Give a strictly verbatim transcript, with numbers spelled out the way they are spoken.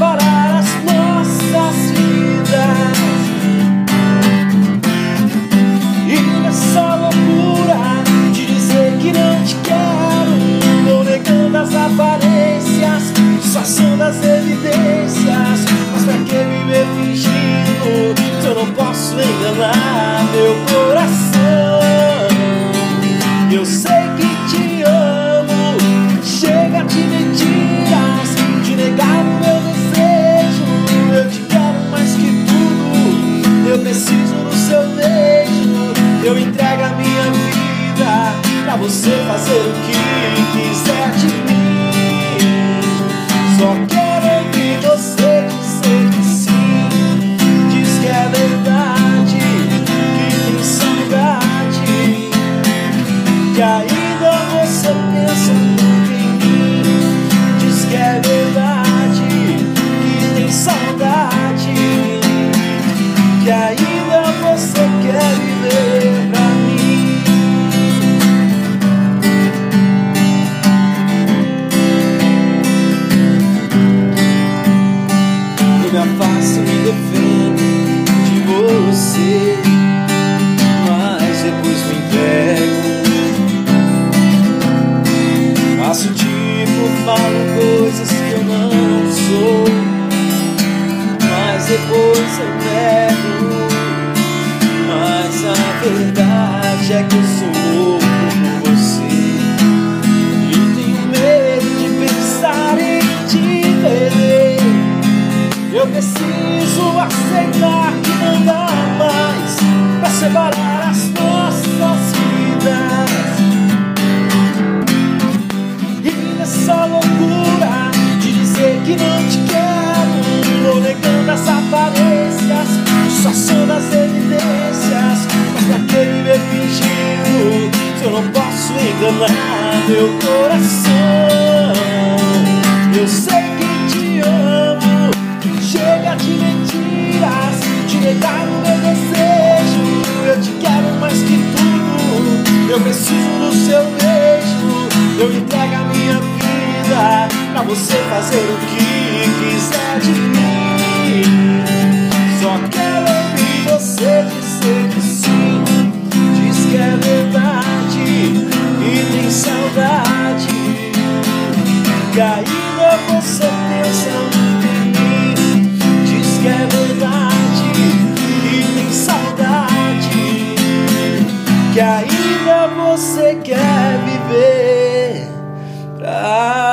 separar as nossas vidas. E nessa loucura de dizer que não te quero, vou negando as aparências, disfarçando as evidências. Mas pra que viver fingindo se eu não posso enganar meu coração? Eu sei que te amo, chega de mentiras, de negar o meu desejo. Eu te quero mais que tudo, eu preciso do seu beijo. Eu entrego a minha vida pra você fazer o que quiser de mim. Só quero ouvir você dizer que sim, diz que é verdade, que tem saudade, que ainda você pensa muito em mim. Diz que é verdade, que tem saudade, que ainda você quer viver pra mim. Eu me afasto, me defendo de você, mas depois me entrego. Faço tipo, falo coisas que eu não sou, mas depois eu nego. Mas a verdade é que eu sou louco por você e tenho medo de pensar em te perder. Eu preciso aceitar que não dá mais pra separar as nossas vidas. E nessa loucura de dizer que não te quero, vou negando as aparências, disfarçando as evidências. Mas pra que viver fingindo se eu não posso enganar meu coração? Eu sei que te amo, chega de mentiras, de negar o meu desejo. Eu te quero mais que tudo, eu preciso do seu beijo. Eu entrego a minha vida pra você fazer o que quiser de mim. Só quero ouvir você dizer que sim, diz que é verdade, e tem saudade, que ainda você pensa muito em mim. Diz que é verdade, e tem saudade, que ainda você quer viver pra